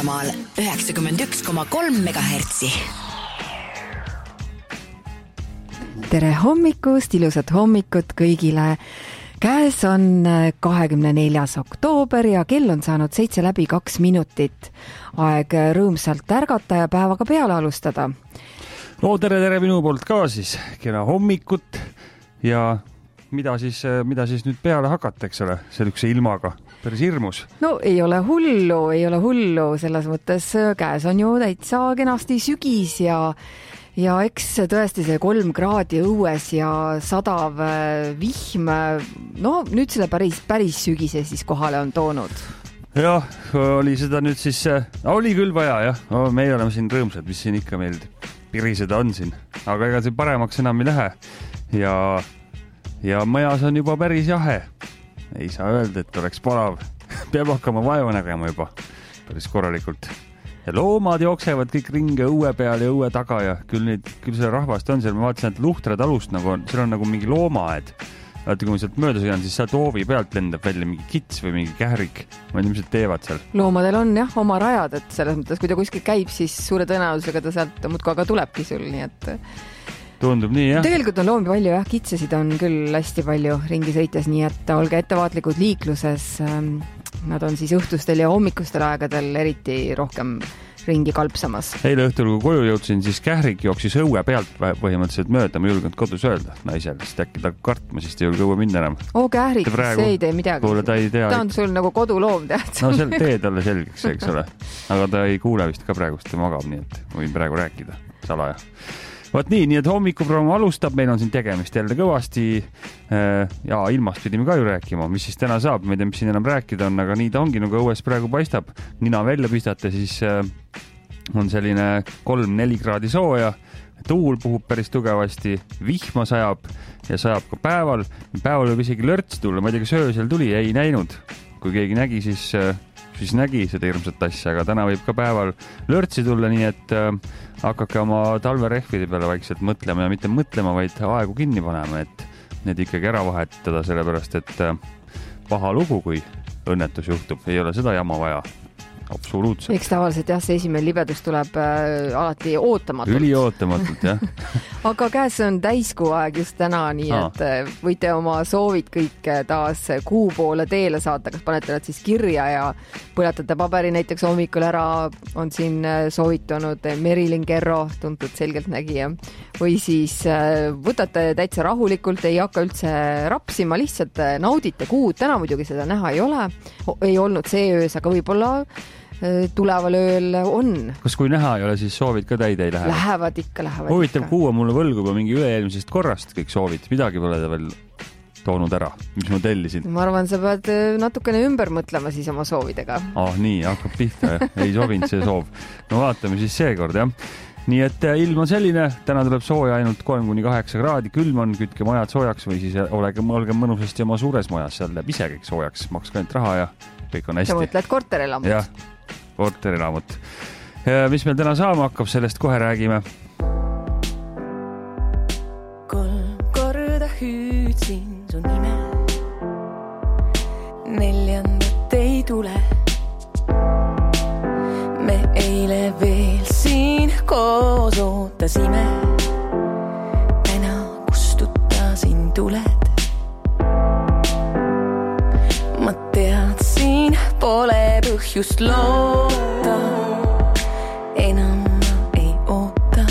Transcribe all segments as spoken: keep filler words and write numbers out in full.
Saaremaal üheksakümmend üks koma kolm megahertsi. Tere hommikust, ilusat hommikut kõigile. Käes on kahekümne neljas oktoober ja kell on saanud seitse läbi kaks minutit. Aeg rõõmsalt ärgata ja päevaga peale alustada. No tere, tere minu poolt ka siis. Kena hommikut ja mida siis, mida siis nüüd peale hakata, eks ole, sellise ilmaga. Päris hirmus. No ei ole hullu, ei ole hullu. Selles mõttes käes on ju täitsa kenasti sügis ja Ja eks tõesti see kolm kraadi õues ja sadav vihm, no nüüd selle päris, päris sügise siis kohale on toonud. Jah, oli seda nüüd siis, oli küll vaja, jah. No, meie oleme siin rõõmsad, mis siin ikka meil piriseda on siin. Aga ega see paremaks enam ei lähe. Ja, ja majas on juba päris jahe. Ei saa öelda, et oleks palav. Peab hakkama vaeva nägema juba päris korralikult. Ja loomad jooksevad kõik ringe õue peal ja õue taga ja küll, neid, küll selle rahvast on seal. Ma vaatasin, et Luhtra talust nagu on, seal on nagu mingi loomaed. Vaata, kui ma sealt mööda sõidan, siis sealt hoovi pealt lendab välja mingi kits või mingi kährik. Ma ei tea, mis nad teevad seal. Loomadel on jah oma rajad, et selles mõttes, kui ta kuskil käib, siis suure tõenäosusega ta sealt muudkui aga tulebki sul, nii et tundub nii, jah. Tegelikult on loomi palju, jah, kitsesid on küll hästi palju ringi sõites, nii et olge ettevaatlikud liikluses. Nad on siis õhtustel ja hommikustel aegadel eriti rohkem ringi kalpsamas. Eile õhtul, kui koju jõudsin, siis kährik jooksis õue pealt põhimõtteliselt mööda. Ma ei julgenud kodus öelda naisele, sest äkki ta kartma, siis ta ei julge õue minna enam. Oo, kährik, praegu, see ei tee midagi. Kuule, ta, ei tea, ta on sul nagu koduloom, tead. No seal tee talle selgeks, eks ole. Aga ta ei kuule vist ka praegust, ta magab, nii et võin praegu rääkida salaja. Vaat nii, nii et hommikuprogramm alustab, meil on siin tegemist jälle kõvasti ja ilmast pidime ka ju rääkima, mis siis täna saab, ma ei tea, mis siin enam rääkida on, aga nii ta ongi, nagu õues praegu paistab, nina välja pistate, siis on selline kolm-neli kraadi sooja, tuul puhub päris tugevasti, vihma sajab ja sajab ka päeval, päeval võib isegi lörts tulla, ma ei tea, kas öösel tuli, ei näinud, kui keegi nägi, siis siis nägi seda hirmsat asja, aga täna võib ka päeval lörtsi tulla, nii et äh, hakake oma talverehvide peale vaikselt mõtlema ja mitte mõtlema, vaid aegu kinni panema, et need ikkagi ära vahetada, sellepärast, et äh, paha lugu, kui õnnetus juhtub, ei ole seda jama vaja. Absoluutselt. Eks tavaliselt jah, see esimene libedus tuleb äh, alati ootamatult. Üli ootamatult, jah. Aga käes on täiskuu aeg just täna, nii Aa. et äh, võite oma soovid kõik taas kuu poole teele saata, kas panete nad siis kirja ja põletate paberi näiteks hommikul ära, on siin soovitanud Merilin Kerro, tuntud selgeltnägija, või siis äh, võtate täitsa rahulikult, ei hakka üldse rapsima, lihtsalt naudite kuud, täna muidugi seda näha ei ole, ei olnud see öös, aga võib-olla tuleval ööl on. Kas kui näha ei ole, siis soovid ka täide ei lähe? Lähevad ikka, lähevad Huvitav, ikka. Kuu on mulle võlgu juba mingi üle-eelmisest korrast kõik soovid. Midagi pole ta veel toonud ära, mis ma tellisin. Ma arvan, sa pead natukene ümber mõtlema siis oma soovidega. Ah, nii, hakkab pihta. Ei sobinud see soov. No vaatame siis seekord, jah. Nii et ilm on selline, täna tuleb sooja ainult kolm kuni kaheksa kraadi, külm on, kütke majad soojaks või siis olege, olge mõnusasti oma suures majas, seal läheb ise kõik soojaks, makske ainult raha ja kõik on hästi. Sa mõtled korterelamut? Jah, korterelamut. Mis meil täna saama hakkab, sellest kohe räägime. Kolm korda hüüdsin su nime, neljandat ei tule. Me eile veel siin koos ootasime, täna kustutasin tuled. Ma teadsin, pole põhjust loota, enam ma ei oota,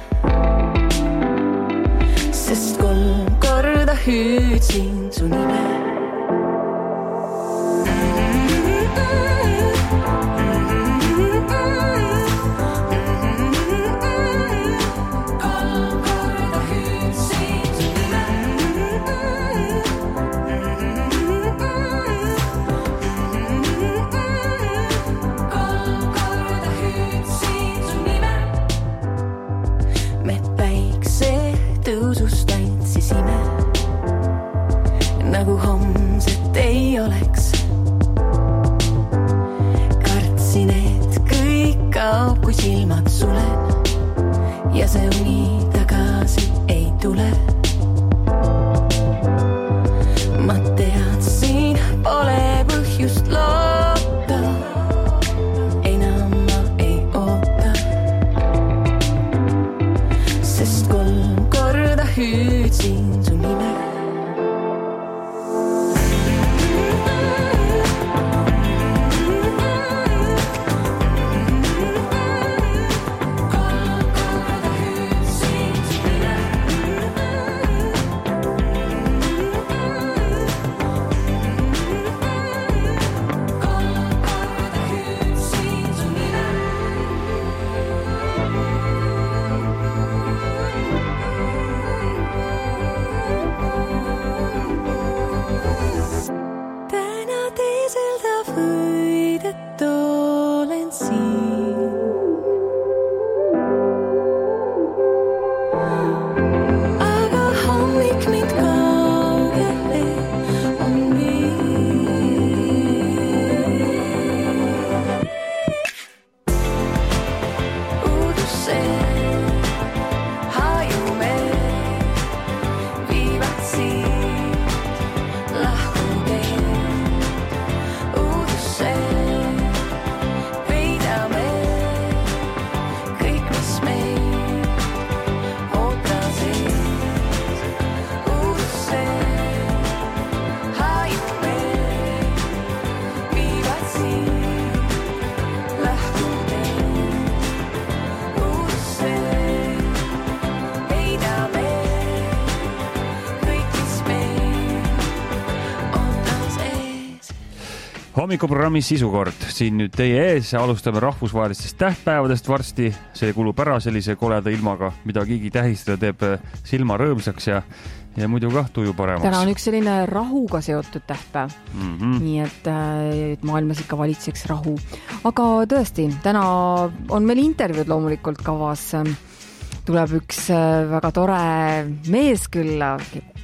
sest kolm korda hüüdsin su nime. Nagu homset ei oleks. Kartsin, et kõik kaob, kui silmad sulen ja see uni tagasi ei tule. Ma teadsin, pole põhjust loota, enam ma Hommikuprogrammis sisukord. Siin nüüd teie ees alustame rahvusvahelistest tähtpäevadest varsti. See kulub ära sellise koleda ilmaga, mida keegi tähistada teeb silma rõõmsaks ja, ja muidu kah tuju paremaks. Täna on üks selline rahuga seotud tähtpäev. Mm-hmm. Nii et, et maailmas ikka valitseks rahu. Aga tõesti, täna on meil intervjuud loomulikult kavas. Tuleb üks väga tore mees külla,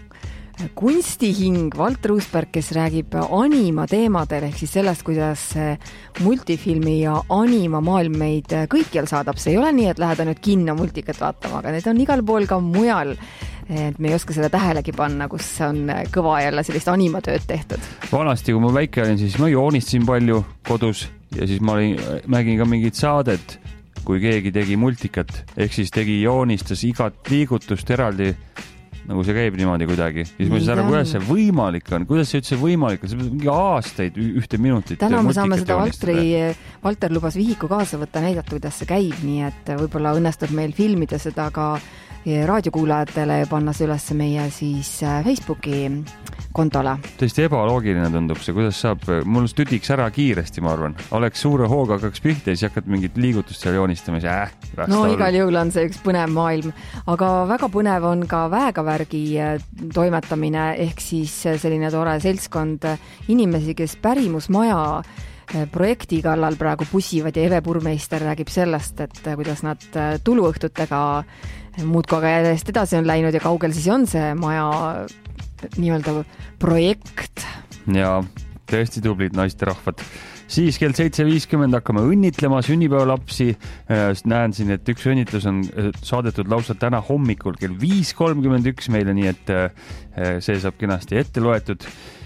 kunstihing Valter Uusberg, kes räägib anima teemadel ehk siis sellest, kuidas multifilmi ja anima maailm meid kõikjal saadab. See ei ole nii, et lähed nüüd kinno multikat vaatama, aga need on igal pool ka mujal. Et me ei oska seda tähelegi panna, kus on kõva jälle sellist animatööd tehtud. Vanasti, kui ma väike olin, siis ma joonistasin palju kodus ja siis ma olin, mägin ka mingit saadet, kui keegi tegi multikat, ehk siis tegi joonistas igat liigutust eraldi, nagu see käib niimoodi kuidagi. Siis ma siis ära, kuidas see võimalik on, kuidas see üldse võimalik on, see mingi aastaid ühte minutit. Täna me saame seda Valtri, Valter lubas vihiku kaasa võtta, näidata, kuidas see käib, nii et võib-olla õnnestub meil filmida seda ka raadiokuulajatele ja panna see üles meie siis Facebooki kontole. Tõesti ebaloogiline tundub see, kuidas saab, mul tüdiks ära kiiresti, ma arvan. Oleks suure hooga hakkaks pihta ja siis hakkad mingit liigutust seal joonistamas. Äh, no igal juhul on see üks põnev maailm, aga väga põnev on ka väekavärgi toimetamine ehk siis selline tore seltskond inimesi, kes pärimusmaja projekti kallal praegu pusivad ja Eve Purmeister räägib sellest, et kuidas nad tuluõhtutega muudku aga järjest edasi on läinud ja kaugel siis on see maja nii-öelda projekt. Ja tõesti tublid naisterahvad. Siis kell seitse viiskümmend hakkame õnnitlema sünnipäevalapsi. Näen siin, et üks õnnitlus on saadetud lausa täna hommikul kell viis kolmkümmend üks meile, nii et see saab kenasti ette loetud.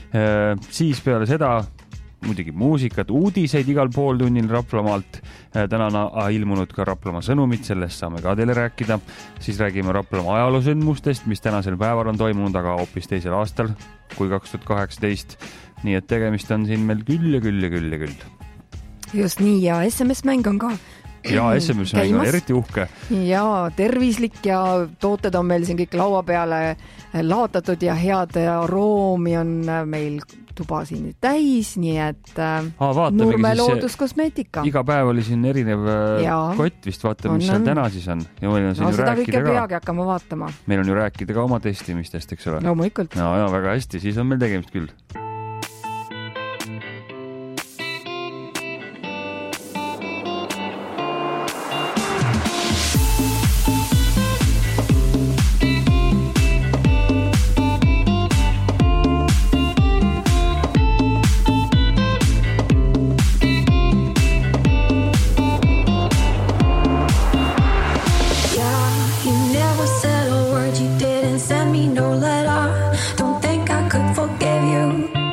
Siis peale seda muidugi muusikat, uudiseid igal pool tunnil Raplamaalt. Täna on ilmunud ka Raplamaa sõnumid, sellest saame ka teile rääkida. Siis räägime Raplamaa ajaloosündmustest, mis tänasel päeval on toimunud, aga hoopis teisel aastal kui kaks tuhat kaheksateist. Nii et tegemist on siin meil küll ja küll ja küll ja küll. Just nii, ja S M S-mäng on ka ja S M S-mäng on eriti uhke. Ja tervislik ja tooted on meil siin kõik laua peale laotatud ja head aroomi on meil tuba siin täis, nii et Aa, Nurme looduskosmeetika. Iga päev oli siin erinev ja. Kott vist, vaatame, mis seal täna siis on. Ja meil on siin no, ju seda kõike peagi hakkama vaatama. Meil on ju rääkida ka oma testimistest, eks ole? Loomulikult. No, ja, väga hästi, siis on meil tegemist küll. Send me no letter. Don't think I could forgive you.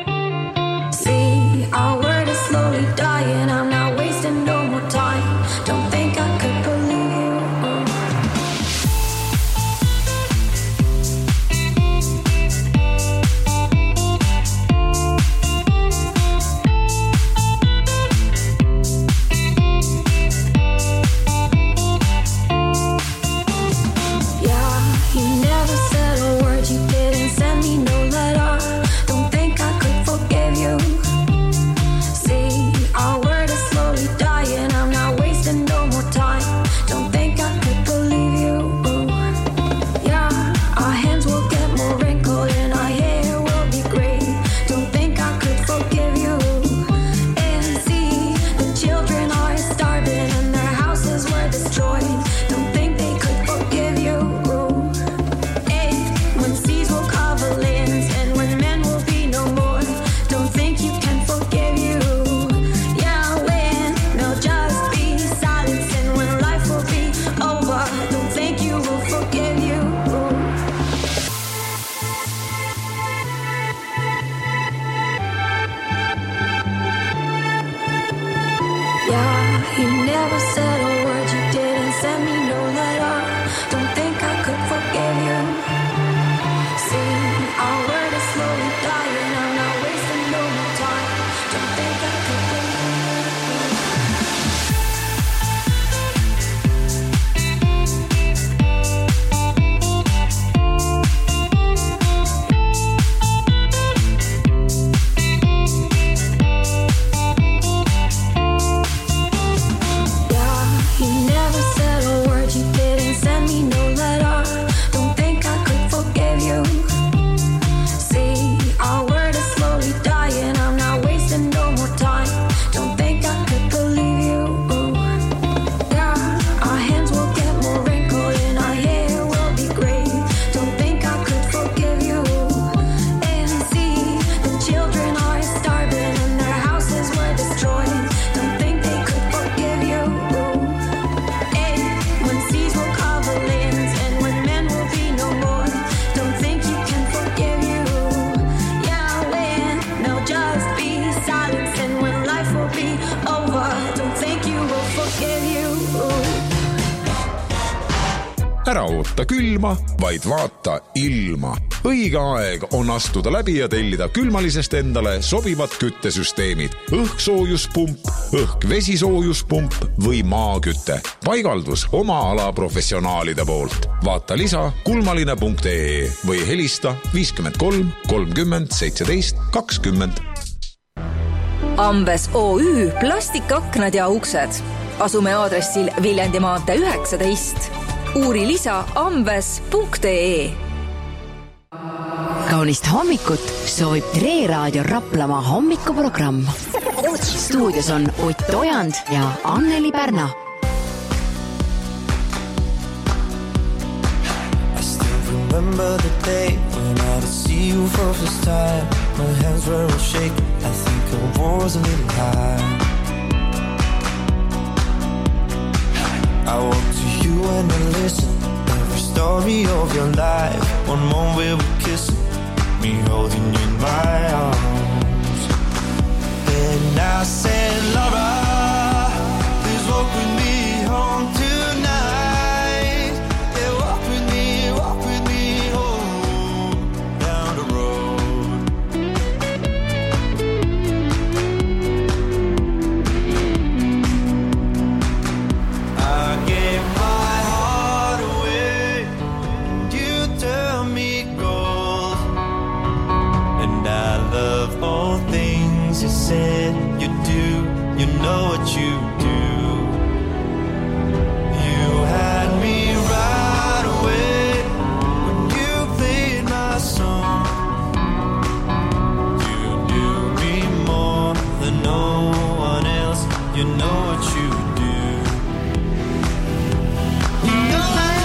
didn't send me no letter. Don't think I could forgive you. See, our word is slowly dying. I'm not wasting no more time. Don't think I could believe you. Yeah, our hands will get more wrinkled and our hair will be gray. Don't think I could forgive you. And see, the children are starving and their houses were destroyed. Don't think they could forgive you. And when seas will cover lands and when men will be no more. Don't think you can forgive you. Yeah, when there'll just be silence and when life will be over. Don't think you will forgive you. Ära oota külma, vaid vaata ilma. Õige aeg on astuda läbi ja tellida külmalisest endale sobivad küttesüsteemid. Õhksoojuspump, õhk-vesisoojuspump või maakütte. Paigaldus oma ala professionaalide poolt. Vaata lisa kulmaline punkt ee või helista viiskümmend kolm kolmkümmend seitseteist kakskümmend. Ambes O Ü plastikaknad ja uksed. Asume aadressil Viljandi maantee üheksateist. Uuri lisa ambes punkt ee. Kaunist hommikut soovib Tre Raadio Raplamaa hommikuprogramm. Stuudios on Ott Ojand ja Anneli Pärna. I still remember the day when I would see you for first time. My hands were all shaking. I think I was a little high. I walk to you and I listen. Every story of your life. One moment we were kissing. Me holding you in my arms. And I said, Laura, please walk with me home tonight. Yeah, walk with me, walk with me home down the road. I gave my heart away and you turned me gold. And I love all things you said you do. You know what you do. You had me right away when you played my song. You knew me more than no one else. You know what you do. You know what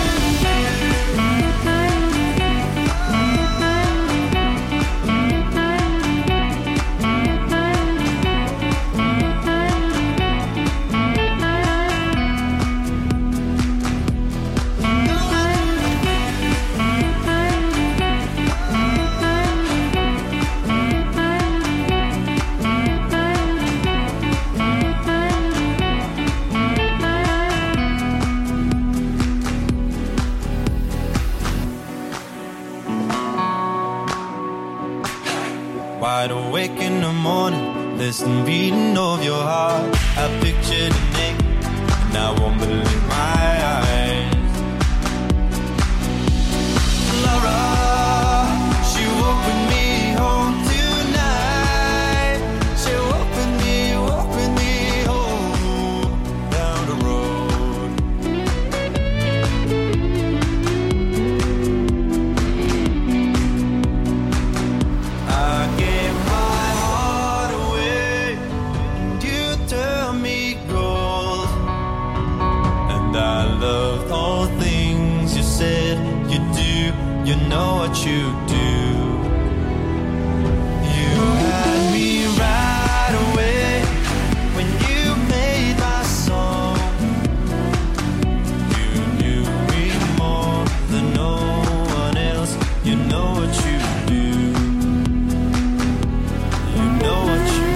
wide awake in the morning, listen beating of your heart. I pictured it naked, and I won't believe my eyes. Laura, she walked with me home tonight. She walked with me, walked with me home down the road. I gave my heart away and you turned me gold. And I loved all things you said you do. You know what you do. You had me right away when you made my song. You knew me more than no one else. You know what you do. You know what you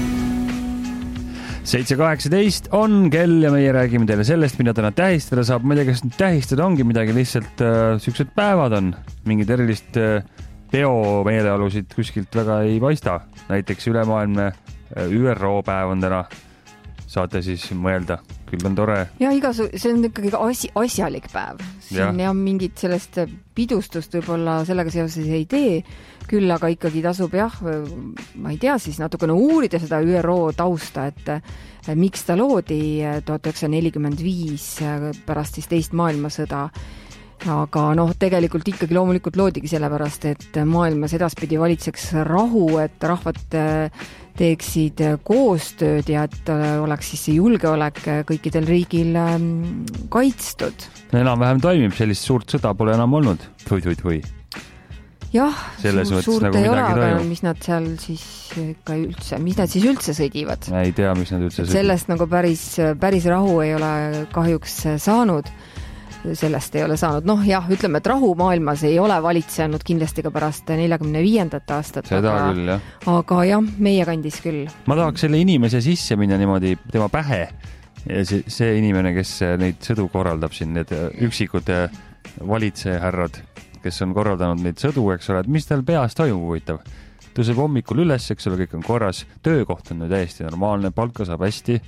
seitse kaheksateist on kell ja meie räägime teile sellest, mida täna tähistada saab. Ma ei tea, kas tähistada ongi midagi, lihtsalt äh, siuksed päevad on. Mingid erilist äh, peo meeleolusid kuskilt väga ei paista. Näiteks ülemaailmne äh, Ü R O päev on täna. saate siis mõelda, küll on tore. Ja igasu, see on ikkagi asi, asjalik päev. Siin ja. ja mingit sellest pidustust võib-olla sellega seoses ei tee, küll aga ikkagi tasub jah, ma ei tea siis natukene uurida seda Ü R O tausta, et miks ta loodi tuhat üheksasada nelikümmend viis pärast siis teist maailmasõda. Aga noh, tegelikult ikkagi loomulikult loodigi sellepärast, et maailmas edaspidi valitseks rahu, et rahvad teeksid koostööd ja et oleks siis see julgeolek kõikidel riigil kaitstud. Enam-vähem toimib, sellist suurt sõda pole enam olnud. Või, või, või. Jah, Selles suur, suurt nagu ei ole, aga toimub. mis nad seal siis ka üldse, mis nad siis üldse sõdivad? Ei tea, mis nad üldse sõdivad. Sellest nagu päris, päris rahu ei ole kahjuks saanud. Sellest ei ole saanud. Noh jah, ütleme, et rahu maailmas ei ole valitsenud kindlasti ka pärast neljakümne viiendat aastat. Seda aga, küll, jah. Aga jah, meie kandis küll. Ma tahaks selle inimese sisse minna niimoodi tema pähe. Ja see, see inimene, kes neid sõdu korraldab siin, need üksikud valitsejahärrad, kes on korraldanud neid sõdu, eks ole, et mis tal peas toimub huvitav. Tõuseb hommikul üles, eks ole, kõik on korras. Töökoht on täiesti normaalne, palka saab hästi.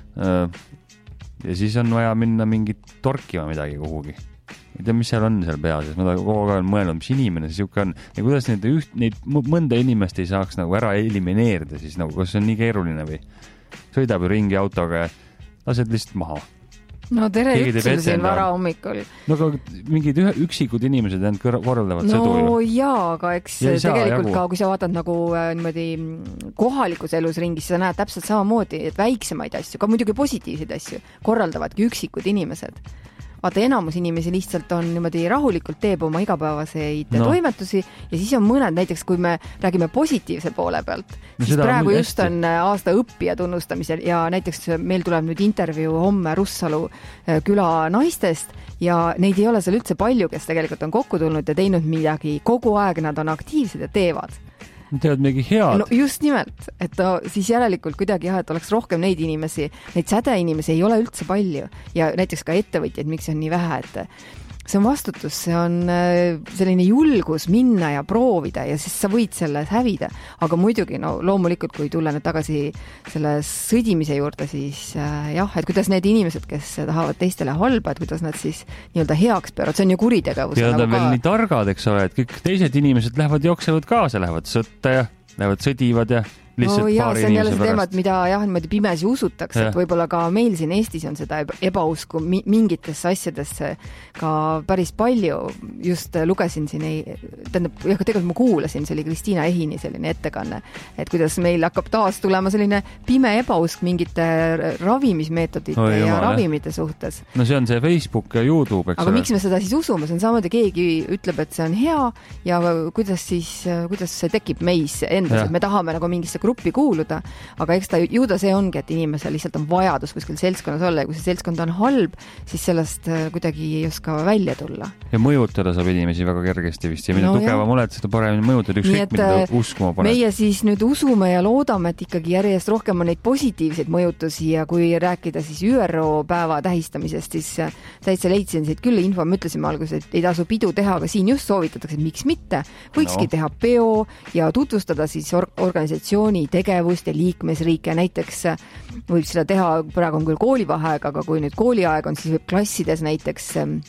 Ja siis on vaja minna mingit torkima midagi kuhugi. Ei tea, mis seal on seal peas, ma ta kogu aeg olen mõelnud, mis inimene see siuke on ja kuidas neid, üht, neid mõnda inimest ei saaks nagu ära elimineerida, siis nagu, kas see on nii keeruline või sõidab ju ringi autoga ja lased lihtsalt maha. No tere üldse siin vara hommikul. No aga mingid ühe, üksikud inimesed end korraldavad no, sõdu ju. No jaa, aga eks ja tegelikult jagu. ka, kui sa vaatad nagu niimoodi kohalikus elus ringis, sa näed täpselt samamoodi, et väiksemaid asju, ka muidugi positiivseid asju, korraldavadki üksikud inimesed. Vaata, enamus inimesi lihtsalt on niimoodi rahulikult teeb oma igapäevaseid no. toimetusi ja siis on mõned, näiteks kui me räägime positiivse poole pealt, no siis praegu on just hästi. On aasta õppija tunnustamisel ja näiteks meil tuleb nüüd intervjuu homme Russalu küla naistest ja neid ei ole seal üldse palju, kes tegelikult on kokku tulnud ja teinud midagi. Kogu aeg nad on aktiivsed ja teevad. Teevad mingi head. No just nimelt, et no, siis järelikult kuidagi jah, et oleks rohkem neid inimesi, neid sädeinimesi ei ole üldse palju ja näiteks ka ettevõtjaid, miks on nii vähe, et see on vastutus, see on selline julgus minna ja proovida ja siis sa võid selles hävida, aga muidugi no loomulikult, kui tulla nüüd tagasi selle sõdimise juurde, siis jah, et kuidas need inimesed, kes tahavad teistele halba, et kuidas nad siis nii-öelda heaks pööravad, see on ju kuritegevus. Ja nad on veel nii targad, eks ole, et kõik teised inimesed lähevad jooksevad kaasa, lähevad sõtta ja lähevad sõdivad ja no jah, see on jälle see teema, et mida jah, niimoodi pimesi usutakse, et võib-olla ka meil siin Eestis on seda ebausku mingitesse asjadesse ka päris palju. Just lugesin siin, ei, tähendab, jah, tegelikult ma kuulasin, see oli Kristiina Ehini selline ettekanne, et kuidas meil hakkab taas tulema selline pime ebausk mingite ravimismeetodite oh, ja jumal, ravimite suhtes. No see on see Facebook ja YouTube, eks aga ole. Miks me seda siis usume? See on samamoodi, keegi ütleb, et see on hea ja kuidas siis, kuidas see tekib meis endas, et me tahame nagu mingisse gruppi kuuluda, aga eks ta ju ta see ongi, et inimesel lihtsalt on vajadus kuskil seltskonnas olla ja kui see seltskond on halb, siis sellest kuidagi ei oska välja tulla. Ja mõjutada saab inimesi väga kergesti vist ja mida no, tugevam oled, seda paremini mõjutada ükskõik, mida ta uskuma paneb. Meie siis nüüd usume ja loodame, et ikkagi järjest rohkem on neid positiivseid mõjutusi ja kui rääkida siis Ü R O päeva tähistamisest, siis täitsa leidsin siit küll info, me ütlesime alguses, et ei tasu pidu teha, aga siin just soovitatakse, et miks mitte. Võikski no. teha peo ja tutvustada siis organisatsiooni tegevust tegevust ja liikmesriike, näiteks võib seda teha, praegu on küll koolivaheaeg, aga kui nüüd kooliaeg on, siis võib klassides näiteks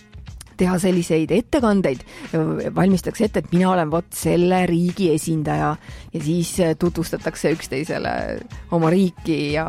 teha selliseid ettekandeid, valmistatakse ette, et mina olen vot selle riigi esindaja ja siis tutvustatakse üksteisele oma riiki ja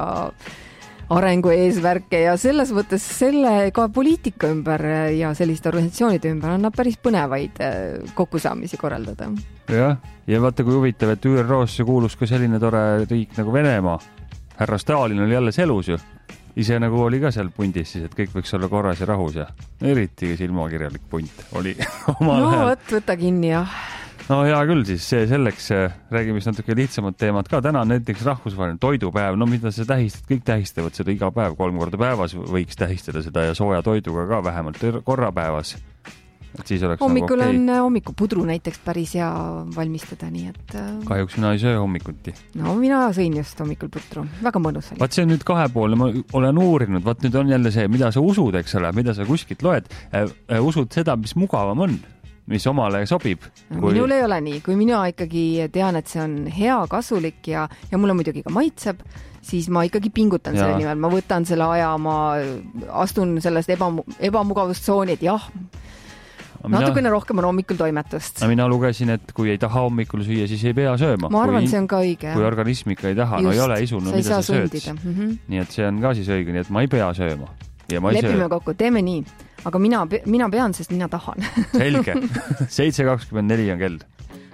arengu eesvärke ja selles mõttes selle ka poliitika ümber ja selliste organisatsioonide ümber annab päris põnevaid kokkusaamisi korraldada. Jah, ja vaata kui huvitav, et Ü R O-sse kuulus ka selline tore riik nagu Venemaa. Härra Stalin oli alles elus ju. Ise nagu oli ka seal pundis siis, et kõik võiks olla korras ja rahus ja eriti silmakirjalik punt oli omal no, ajal. võt, võta kinni, jah. No hea küll, siis see selleks räägime siis natuke lihtsamad teemad ka. Täna on näiteks rahvusvaheline toidupäev, no mida sa tähistad, kõik tähistavad seda iga päev, kolm korda päevas võiks tähistada seda ja sooja toiduga ka vähemalt korra päevas. Et siis oleks hommikul nagu okay. on hommikupudru näiteks päris hea valmistada, nii et... Kahjuks mina ei söö hommikuti. No mina sõin just hommikul pudru, väga mõnus oli. Vaat see on nüüd kahepoolne, ma olen uurinud, vaat nüüd on jälle see, mida sa usud, eks ole, mida sa kuskilt loed, äh, usud seda, mis mugavam on. mis omale sobib. Kui... Minul ei ole nii, kui mina ikkagi tean, et see on hea, kasulik ja, ja mulle muidugi ka maitseb, siis ma ikkagi pingutan ja. Selle nimel, ma võtan selle aja, ma astun sellest eba, ebamugavustsooni, et jah, mina... natukene rohkem on hommikul toimetust. Mina lugesin, et kui ei taha hommikul süüa, siis ei pea sööma. Ma arvan, kui, see on ka õige. Kui organism ikka ei taha, Just, no ei ole isu, no sa mida sa sööd. Mm -hmm. Nii et see on ka siis õige, nii et ma ei pea sööma. Ja ma ei Lepime söö. kokku, teeme nii. Aga mina, mina pean, sest mina tahan. Selge. seitse kakskümmend neli on kell.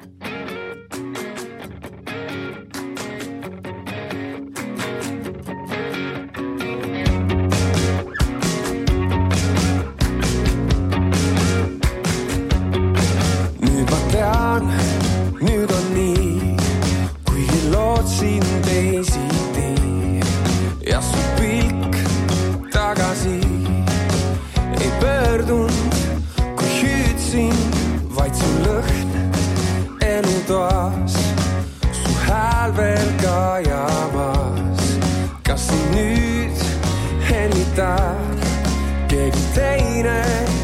Nüüd ma tean, nüüd on nii, kuigi lootsin teisiti ja su pilk tagasi ei pöördunud, kui hüüdsin vaid su lõhn elutoas, su hääl veel kajamas. Kas siin nüüd hellitab keegi teine?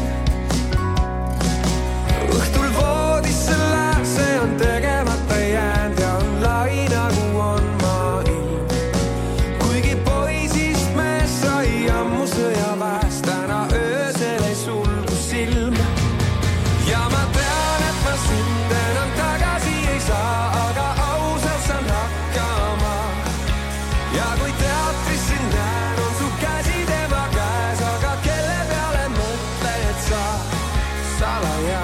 Õhtul voodisse lääse on tegemata jäänd ja on lai nagu on maa ilm. Kuigi poisist mees sai ammu sõjaväest, täna öösel ei sulgu silm. Ja ma tean, et ma sind enam tagasi ei saa, aga ausalt saan hakkama. Ja kui teatris sind näen, on su käsi tema käes, aga kelle peale mõtled sa salaja?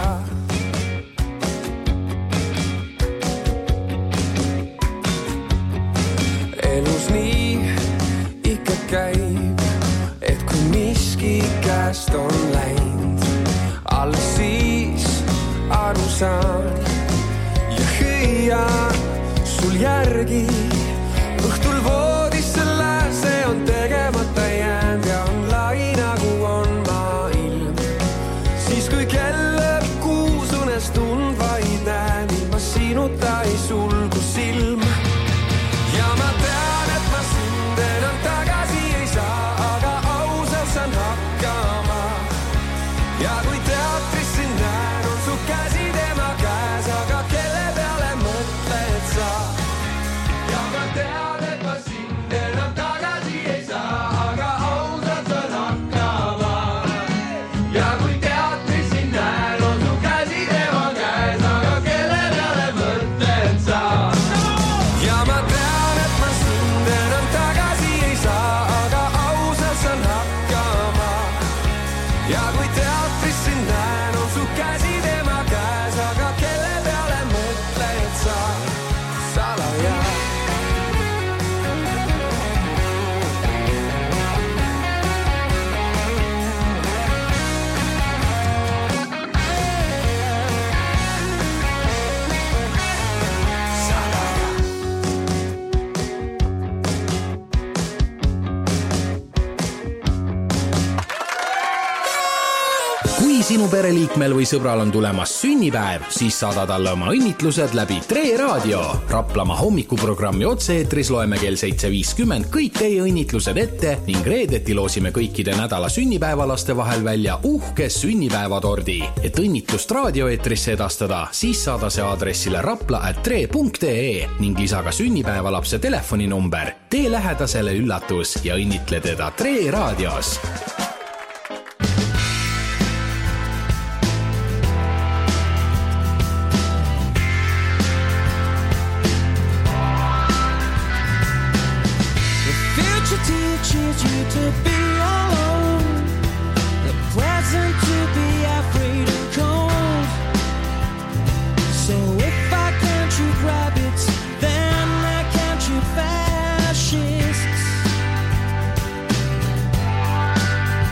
Elus nii ikka käib, et kui miski käest on läinud, alles siis aru saan ja hüüan sul järgi. Õhtul voodisse lääse on tegemata jäänd ja on lai nagu on maa ilm. Siis kui kell lõpp kuus unestund vaid näen, ilma sinuta ei sulgu silm. Ja ma tean, et ma sind enam tagasi ei saa, aga ausalt saan hakkama. Ja kui teatris sind näen, on su käsi tema käes, aga kelle peale mõtled sa? Ja ma tean, et ma sind enam tagasi ei saa, aga ausalt saan hakkama. Ja kui teatris sind näen, on su käsi tema käes, aga kelle peale mõtled sa? Ja ma tean, et ma sind enam tagasi ei saa, aga ausalt saan hakkama. Ja kui teatris sind näen, on su käsi tema käes, aga kelle peale mõtled sa salaja? Kui sinu pereliikmel või sõbral on tulemas sünnipäev, siis saada talle oma õnnitlused läbi Tre Raadio. Raplamaa hommikuprogrammi otse-eetris loeme kell seitse viiskümmend kõik teie õnnitlused ette ning reedeti loosime kõikide nädala sünnipäevalaste vahel välja uhke sünnipäevatordi. Et õnnitlust raadioeetrisse edastada, siis saada see aadressile rapla at tre punkt ee ning lisa ka sünnipäevalapse telefoninumber. Tee lähedasele üllatus ja õnnitle teda Tre Raadios. Teaches you to be alone, the present to be afraid and cold. So if I can't shoot rabbits, then I can't shoot fascists.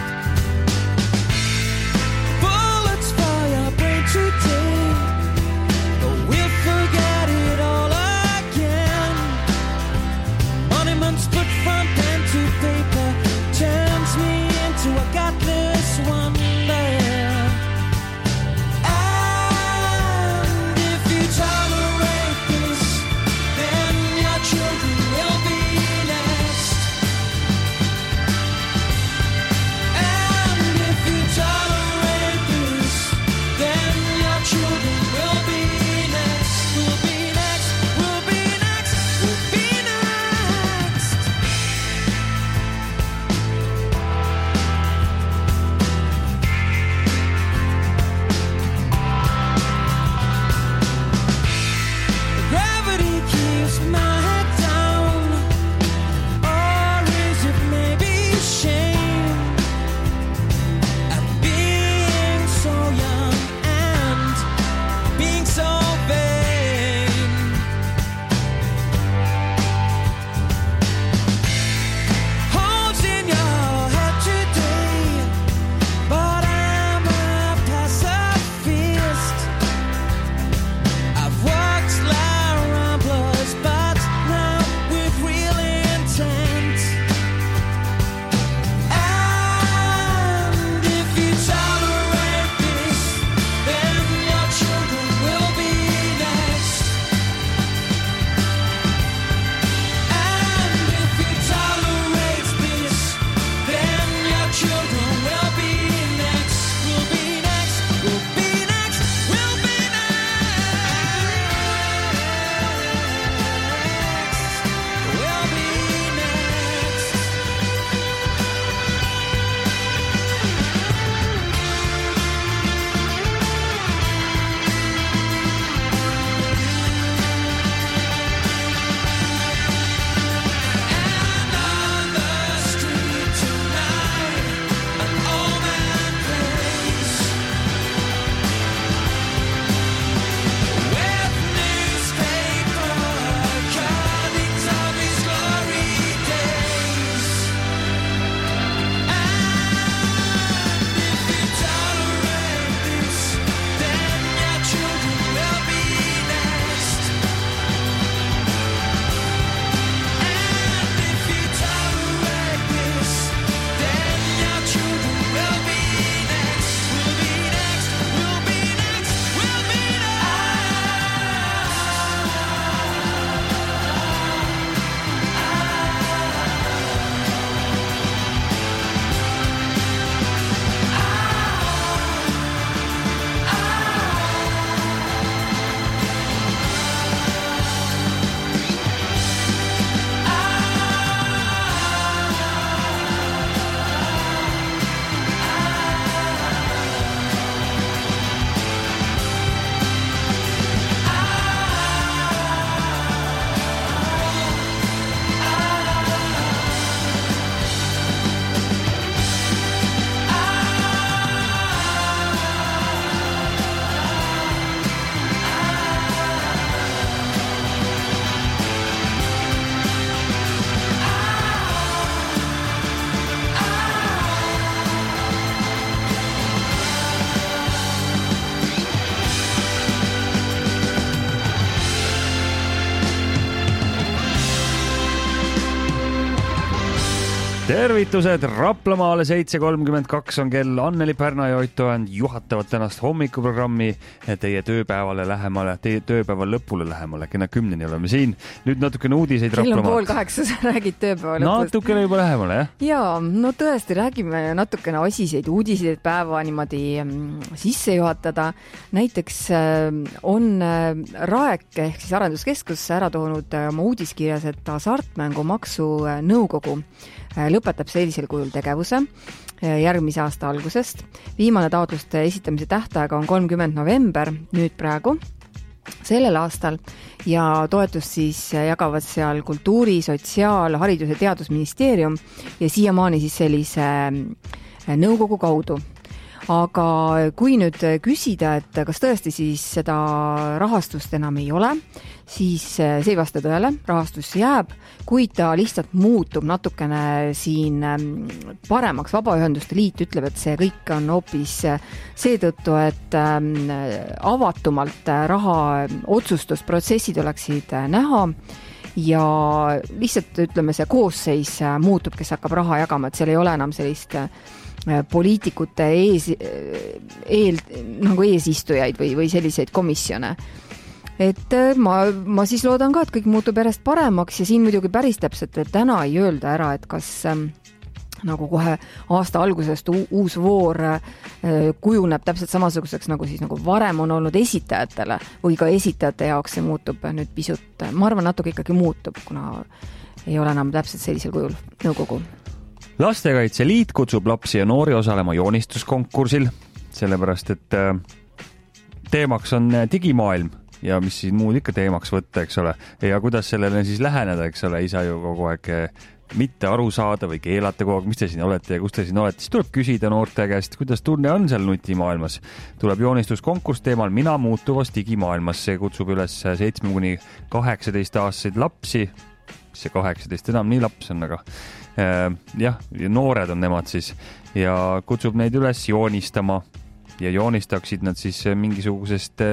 tervitused Raplamaale, seitse kolmkümmend kaks on kell. Anneli Pärna ja Ott Toand juhatavad tänast hommikuprogrammi teie tööpäevale lähemale, teie tööpäeva lõpule lähemale. Kena kümneni oleme siin. Nüüd natukene uudiseid Raplamaalt. Kell on pool kaheksa, sa räägid tööpäeva lõpust. Natukene juba lähemale, jah? Jaa, no tõesti, räägime natukene asiseid uudiseid päeva niimoodi sisse juhatada. Näiteks on Raek ehk siis Arenduskeskus ära toonud oma uudiskirjas, et hasartmängumaksu nõukogu lõpetab sellisel kujul tegevuse järgmise aasta algusest. Viimane taotluste esitamise tähtaega on kolmkümmend november, nüüd praegu, sellel aastal, ja toetust siis jagavad seal kultuuri, sotsiaal, haridus- ja teadusministeerium ja siiamaani siis sellise nõukogu kaudu. Aga kui nüüd küsida, et kas tõesti siis seda rahastust enam ei ole, siis see ei vasta tõele, rahastus jääb, kuid ta lihtsalt muutub natukene siin paremaks. Vabaühenduste liit ütleb, et see kõik on hoopis seetõttu, et avatumalt raha otsustusprotsessid oleksid näha ja lihtsalt ütleme, see koosseis muutub, kes hakkab raha jagama, et seal ei ole enam sellist poliitikute ees, eel, nagu eesistujaid või, või selliseid komisjone. Et ma, ma siis loodan ka, et kõik muutub järjest paremaks ja siin muidugi päris täpselt, et täna ei öelda ära, et kas nagu kohe aasta algusest uus voor kujuneb täpselt samasuguseks, nagu siis nagu varem on olnud esitajatele või ka esitajate jaoks see muutub nüüd pisut, ma arvan, natuke ikkagi muutub, kuna ei ole enam täpselt sellisel kujul nõukogu. Lastekaitse Liit kutsub lapsi ja noori osalema joonistuskonkursil, sellepärast et teemaks on digimaailm ja mis siis muud ikka teemaks võtta, eks ole, ja kuidas sellele siis läheneda, eks ole, ei saa ju kogu aeg mitte aru saada või keelata kogu aeg, mis te siin olete ja kus te siin olete, siis tuleb küsida noorte käest, kuidas tunne on seal nutimaailmas. Tuleb joonistuskonkurss teemal Mina muutuvas digimaailmas, see kutsub üles seitsme kuni kaheksateist aastaseid lapsi, see kaheksateist enam nii laps on, aga jah, noored on nemad siis ja kutsub neid üles joonistama ja joonistaksid nad siis mingisugusest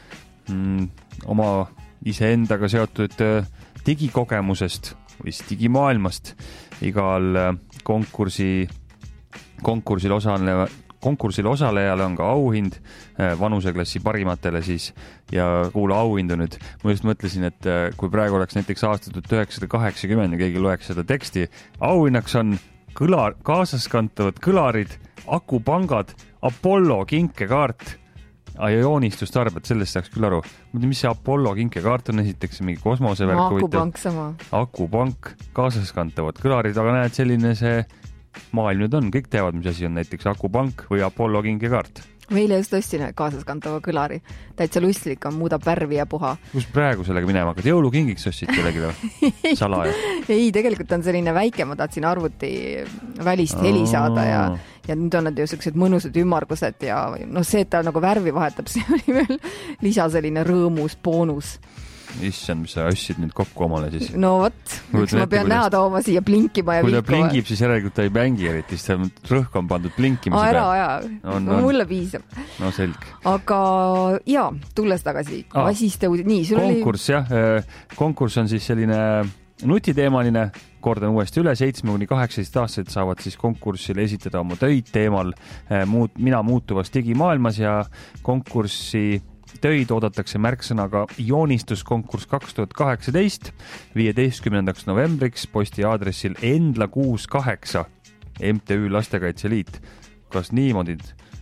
mm, oma iseendaga seotud digikogemusest või digimaailmast. Igal konkursi, konkursil osaleva konkursil osalejale on ka auhind vanuseklassi parimatele siis ja kuula auhindu nüüd. Ma just mõtlesin, et kui praegu oleks näiteks aastat tuhat üheksasada kaheksakümmend ja keegi loeks seda teksti, auhinnaks on kõlar, kaasaskantavad kõlarid, akupangad, Apollo kinkekaart ja joonistustarbed, sellest saaks küll aru. Mis see Apollo kinkekaart on, esiteks mingi kosmosevärk. No, akupank sama. Akupank, kaasaskantavad kõlarid, aga näed, selline see maailm nüüd on, kõik teavad, mis asi on näiteks akupank või Apollo kinkekaart. Meile just ostsin kaasaskantava kõlari. Täitsa lustlik on, muudab värvi ja puha. Kus praegu sellega minema hakkad? Jõulukingiks ostsid kellegi või? Salaja? Ei, tegelikult on selline väike, ma tahtsin arvuti välist heli saada ja, ja nüüd on nad ju sellised mõnusad ümmargused ja no see, et ta nagu värvi vahetab, see oli veel lisa selline rõõmus boonus. Issand, mis sa õssid nüüd kokku omale siis? No vot, eks ma pean näha tooma siia blinkima ja kui ta vilkuma. blinkib, siis järelikult ta ei mängi eriti, siis rõhk on pandud blinkimise peal. Ära, aja, on, no, on. mulle piisab. No selg. Aga jaa, tulles tagasi, ah, asiste uudid, nii, sul konkurss, oli... jah, konkurss on siis selline nutiteemaline, kordan uuesti üle, seitsme kuni kaheksateist aastased saavad siis konkursile esitada oma töid teemal muut, Mina muutuvas digimaailmas ja konkurssi töid oodatakse märksõnaga joonistuskonkurss kaks tuhat kaheksateist viieteistkümnendaks novembriks posti aadressil Endla kuus kaheksa M T Ü Lastekaitse Liit. Kas niimoodi?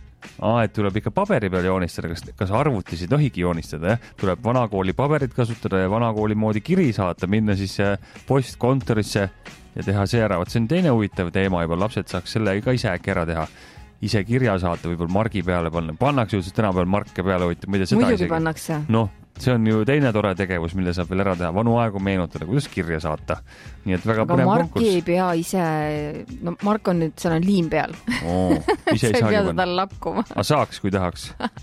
Aa, et tuleb ikka paberi peal joonistada, kas, kas arvutis ei tohigi joonistada, jah? Tuleb vanakooli paberit kasutada ja vanakooli moodi kiri saata, minna siis postkontorisse ja teha see ära. Võt see on teine huvitav teema juba, lapsed saaks selle ka ise äkki ära teha. Ise kirja saata, võib-olla margi peale panna. Pannakse ju tänapäeval marke peale, võite, ma ei tea seda muidugi isegi. Pannakse. Noh, see on ju teine tore tegevus, mille saab veel ära teha. Vanu aegu meenutada, kuidas kirja saata. Nii et väga aga põnev marki konkurss. ei pea ise, no mark on nüüd, seal on liim peal. Oo, ise ei sa ei pea saagi seda lakkuma. A saaks, kui tahaks.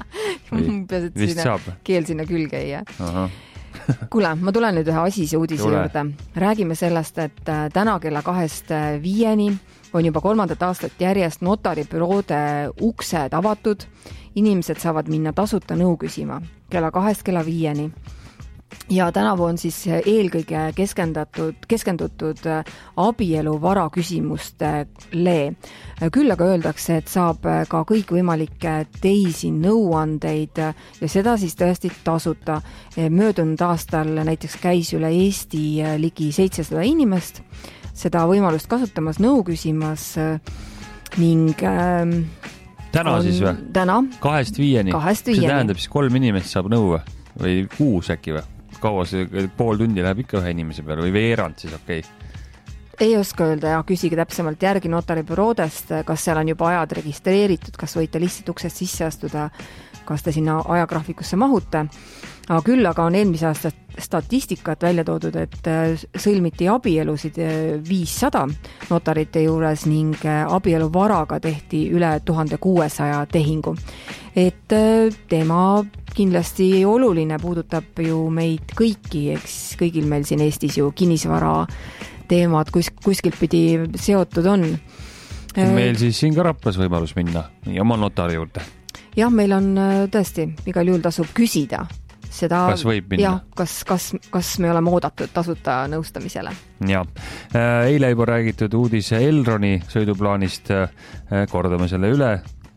Peas, et Vist sinna saab. keel sinna külge ei jää. Aha. Kuule, ma tulen nüüd ühe asise uudise Tule. juurde. Räägime sellest, et täna kella kahest viieni on juba kolmandat aastat järjest notaribüroode uksed avatud. Inimesed saavad minna tasuta nõu küsima kella kahest kella viieni. ja tänavu on siis eelkõige keskendatud, keskendutud abielu vara küsimustele. Küll aga öeldakse, et saab ka kõikvõimalikke teisi nõuandeid ja seda siis tõesti tasuta. Möödunud aastal näiteks käis üle Eesti ligi seitsesada inimest seda võimalust kasutamas, nõu küsimas ning täna on, siis või? Täna. Kahest viieni. Kahest viieni. See tähendab siis kolm inimest saab nõu või kuus äkki või? Kaua see pool tundi läheb ikka ühe inimese peale või veerand siis okei? Okay. Ei oska öelda ja küsige täpsemalt järgi notaribüroodest, kas seal on juba ajad registreeritud, kas võite lihtsalt uksest sisse astuda, kas te sinna ajagraafikusse mahute. Aga küll aga on eelmise aasta statistikat välja toodud, et sõlmiti abielusid viissada notarite juures ning abielu varaga tehti üle tuhande kuuesaja tehingu. Et teema kindlasti oluline, puudutab ju meid kõiki, eks kõigil meil siin Eestis ju kinnisvara teemad kus, kuskilt pidi seotud on. Meil siis siin ka Raplas võimalus minna ja oma notari juurde. Jah, meil on tõesti, igal juhul tasub küsida seda, kas võib minna? Jah, kas, kas, kas me oleme oodatud tasuta nõustamisele? Ja. Eile juba räägitud uudise Elroni sõiduplaanist, kordame selle üle.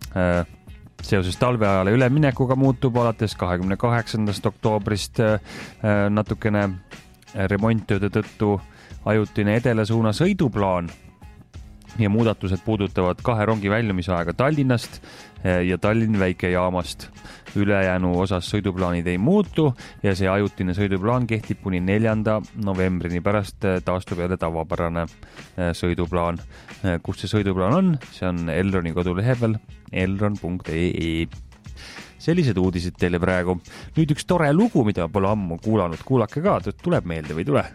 Seoses talveajale üleminekuga muutub alates kahekümne kaheksandast oktoobrist natukene remonttööde tõttu ajutine edela suuna sõiduplaan ja muudatused puudutavad kahe rongi väljumisaega Tallinnast ja Tallinn väikejaamast. Ülejäänu osas sõiduplaanid ei muutu ja see ajutine sõiduplaan kehtib kuni neljanda novembrini, pärast taastub jälle tavapärane sõiduplaan. Kus see sõiduplaan on? See on Elroni kodulehel elron punkt ee e. Sellised uudised teile praegu. Nüüd üks tore lugu, mida pole ammu kuulanud. Kuulake ka, tuleb meelde või tule?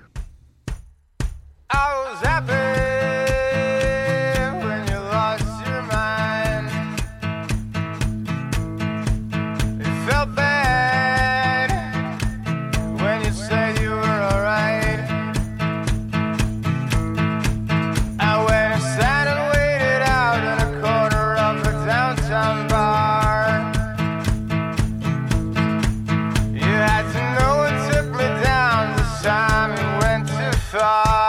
I was happy when you lost your mind. It felt bad when you said you were alright. I went and sat and waited out in a corner of the downtown bar. You had to know it took me down this time it went too far.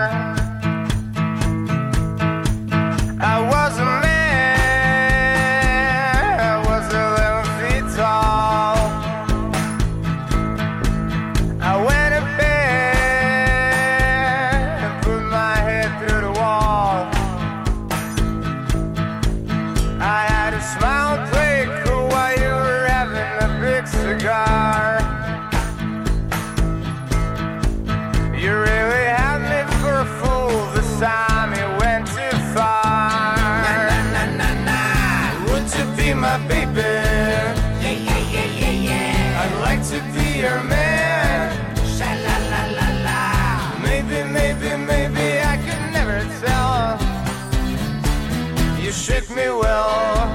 Your man, sha-la-la-la-la. Maybe, maybe, maybe I could never tell. You shook me well.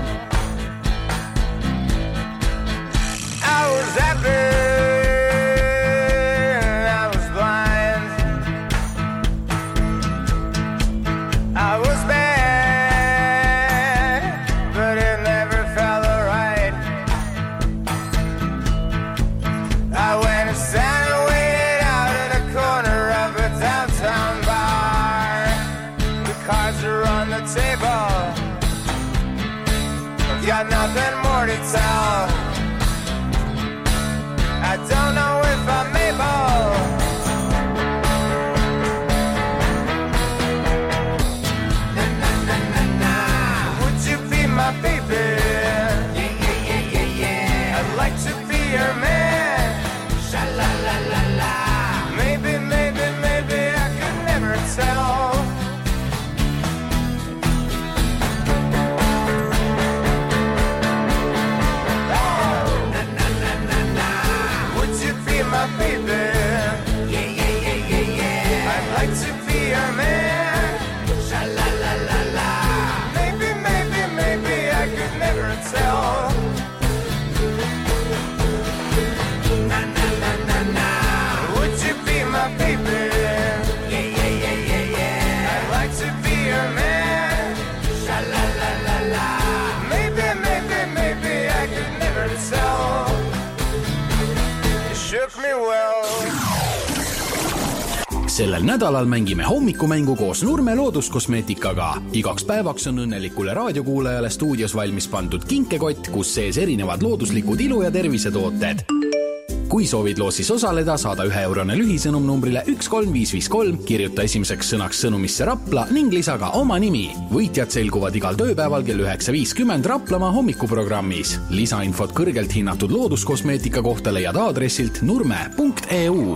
I was happy, I was blind. I was bad, but it never felt right. I went and sat and waited out in a corner of a downtown bar. The cards are on the table. I've got nothing more to tell. I don't know if I'm able. Na, na, na, na, na. Would you be my baby? Yeah, yeah, yeah, yeah, yeah. I'd like to be your man. La la la la. Maybe, maybe, maybe I could never tell. Oh. Na na na na na. Would you be my baby? Yeah yeah yeah yeah yeah. I'd like to be your man. La la la la la. Maybe, maybe, maybe I could never tell. Shook me well. sellel nädalal mängime hommikumängu koos Nurme looduskosmeetikaga. Igaks päevaks on õnnelikule raadiokuulajale stuudios valmis pandud kinkekott, kus sees erinevad looduslikud ilu- ja tervisetooted. Kui soovid loosis osaleda, saada ühe eurone lühisõnum numbrile üks kolm viis viis kolm, kirjuta esimeseks sõnaks sõnumisse Rapla ning lisa ka oma nimi. Võitjad selguvad igal tööpäeval kell üheksa viiskümmend Raplamaa hommikuprogrammis. Lisainfot kõrgelt hinnatud looduskosmeetika kohta leiad aadressilt nurme punkt e u.